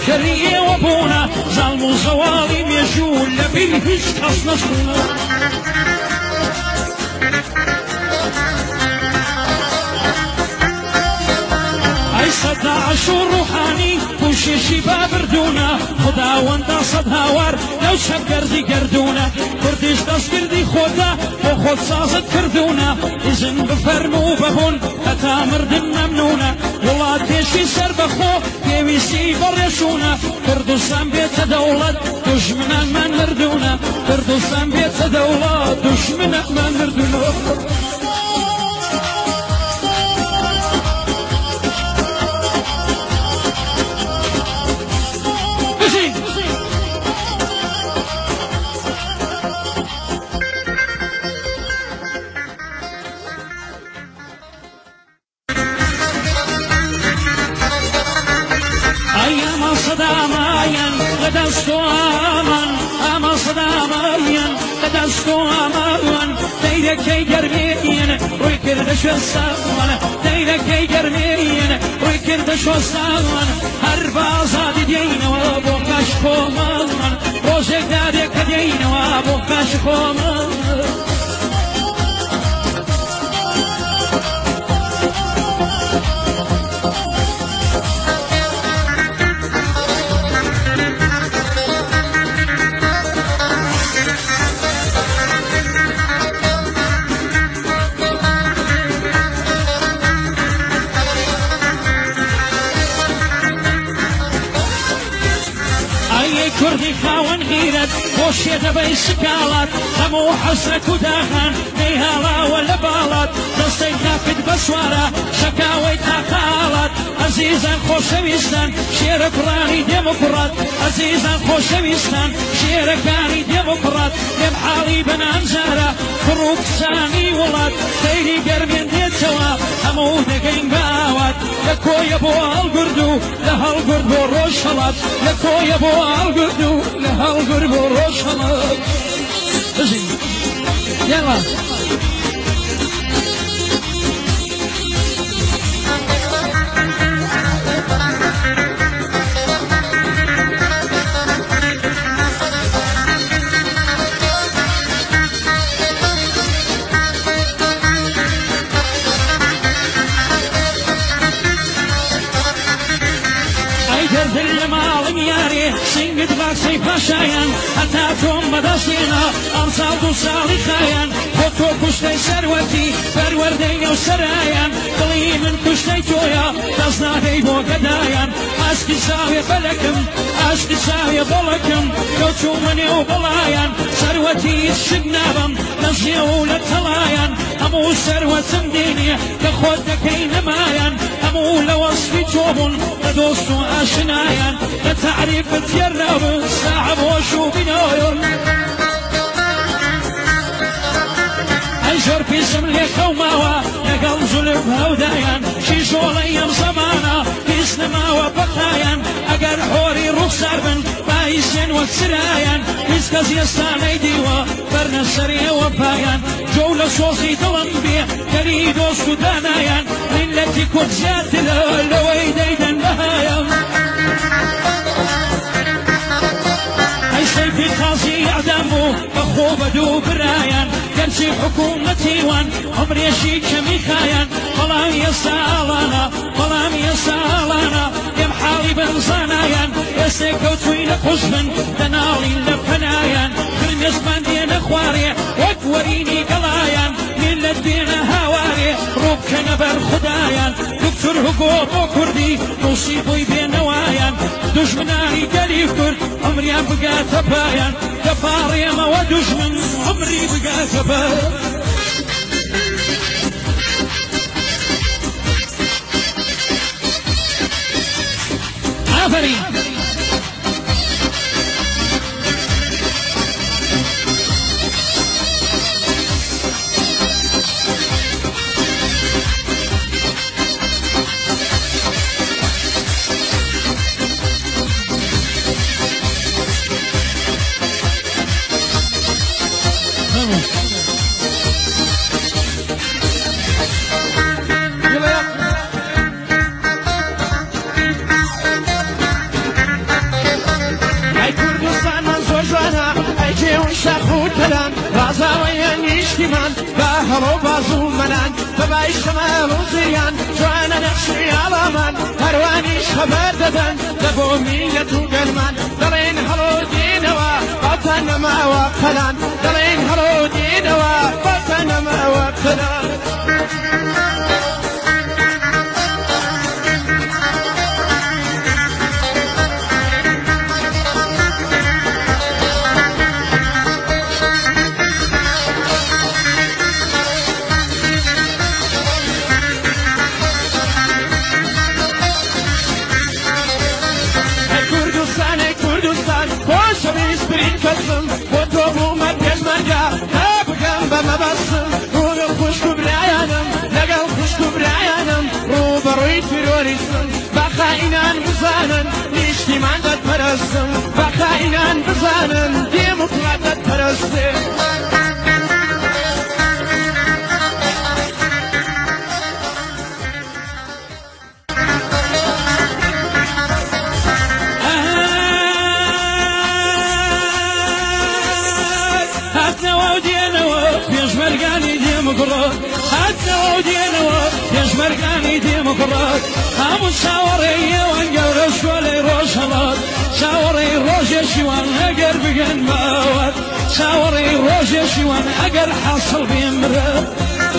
شەریێ وەبوونە زاڵم و زەواڵی مێژوو لەبیر هیچ کەس نەچوونە سەداعش و ڕوحانی پوشێشی بابردوونە خداوەندە سەد هاوار لەو چەپگەردی گەردوونە کوردیش دەستگردی خۆدا بۆ خۆت سازت کردوونە ئیزن بفەرمو بەبوون هەتا مردن مەمنونە وڵاتێشی سەر بەخۆ پێویستی بەڕێشوونە کوردستان بێتە دەوڵەت دوژمنانمان مردوونە کوردستان بێتە دەوڵەت دوژمنانمان مردوونە دەیرەکەی گەرمێنە ڕووی کردە شوێستانە دەیرەکەی گەرمێنە ڕووی کردە شوێستانە هەر بازادی دێینەوە بۆ کاش خۆمان ڕۆژێک دارێک کە دێینەوە بۆ کاش خۆمان کوردی خاوەن غیرەت بۆ شێدەبەی سکاڵات هەموو حەسرەت و داغان نەیهاڵاوە لە باڵات دەستەی تاقت بە سوارە شەکاوەی تاقاڵات ئەزیزان خۆشەویستان شێرە پڕانی دێمەکوڕات ئەزیزان خۆشەویستان شێرەکانی دێمەکوڕات لێم حاڵی بەنامزارە کوڕ و کچانی وڵات سەیری گەرمێن دێتەوە هەموو دەگەین بە ئاوات لە کۆیە بۆ هەڵگورد و لە هەڵگورد بۆ ڕۆژهەڵات لە کۆیە بۆ هەڵگورد و لە هەڵگورد بۆ ڕۆژهەڵات بژین یاڵا سنگت باکسی پاشایان هەتا تۆم بەدەستێنا ئەم ساڵ دو ساڵی خایان بۆ تۆ کوشتەی سەروەتی پەروەردەی نێو سەرایان دڵی من کوشتەی تۆیە دەست نادەی بۆ گەدایان ئاشتی چاوێ بەلەکم ئاشتی چاوێ بەڵەکم کەوتومە نێو بەڵایان سەروەتی هیچ شت نابم لە ژێ و لە تەڵایان هەموو سەروەتم دێنێ کە خۆت دەکەی نەمایان هەموو لە وەسفی تۆ بوون لە دۆست و ئاشنایان لە تعریفت تێر نابن ساحب هۆش و بینایان ئەی زۆر پیسم لێ خەوماوە لەگەڵ زولف هەودایان شیژۆڵەی ئەم زەمانە پیس نەماوە بەخایان ئەگەر حۆری ڕوخسار بن باهیسێن وەک سرایان هیچ کەس ئێستانەی دیوە بەرنە سەرێوە پایان جۆ لە سۆزی دڵم بێ گەری دۆست و دانایان میلەتی کورد زیاترە لەوەی دەیدەن بەهایان ئەی سەیفی قازی ئەعدام بوو بەخۆ بەدوو برایان گەرچی حکوومەتی وان عمرێشی کەمی خایان بەڵام ئێستا ئاڵانە بەڵام ئێستا ئاڵانە ئێم حاڵی بەنزانایان ئێستێ کەوتووی لە خوشبن دەناڵین لە پەنایان فرمێسمان دێنە خوارێ وەک وەرینی گەڵایان میلەت بێنە هاوارێ ڕووبکەنە بەر خودایان دکتور هوگۆ بۆ کوردی دڵشی بۆی بێنەوایان دوژمنانی گەلی کورد عمریان بگاتە پایان دەپاڕێمەوە دوژمن عمری بگاتە پایان ئافەرین وشاخو تلان رازاويا نيشتمان باهلو بازو منان بباي شمال وزيان جوانا نخشي على من هرواني خبر ددن دبو ميلتو قلمان دلين هلو دينوا بطن ما وقلان دلين هلو دينوا بطن ما وقلان كسم وتوبو ما تجمرجا أبغى بما بسم روح خوش كبريانم لقى خوش كبريانم روبروي تيروريسم بخاينان بزانن نيشتي ما عندك برسم بخاينان بزانن ديمقراطات برسم حتى ودينا يشمرقاني ديمقراط هم شاوري وانقر شولي روشلات شاوري روش شوان اقر بقن موت شاوري روش شوان اقر حصل بيمرض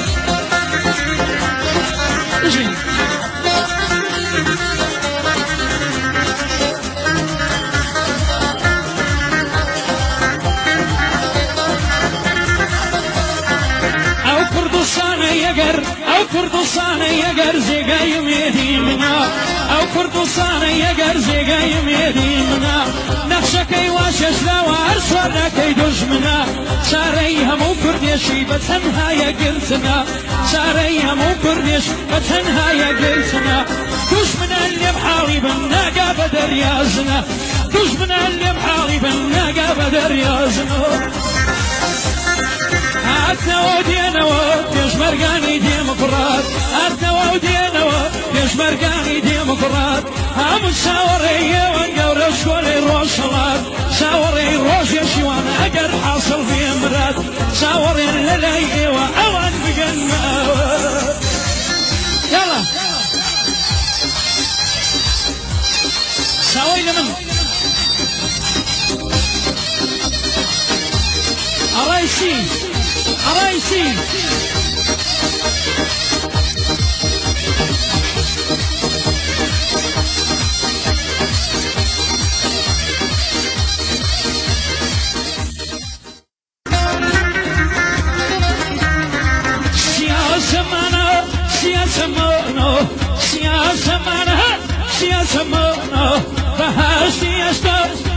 أو كردستان يقر زيقاي ميديمنا أو كردستان يقر زيقاي ميديمنا نقشكي واشش لوار سوركي دجمنا شاريها مو كرديشي بتنها يقلتنا شاريها مو كرديش بتنها يقلتنا دجمنا اللي بحاري بالناقة بدر يازنا دجمنا اللي بحاري بالناقة بدر يازنا عدنا ودينا يشمرقاني ديمقراط عدنا ودينا يشمرقاني ديمقراط هم شاوري وانقور شولي روشلات شاوري روش يشوان اقر حاصل في امرات شاوري للي واوان بقن يلا شاوي لمن أرايسي أرايسي سياسة مانا سياسة مانا سياسة مانا سياسة مانا فهاشتي أشتر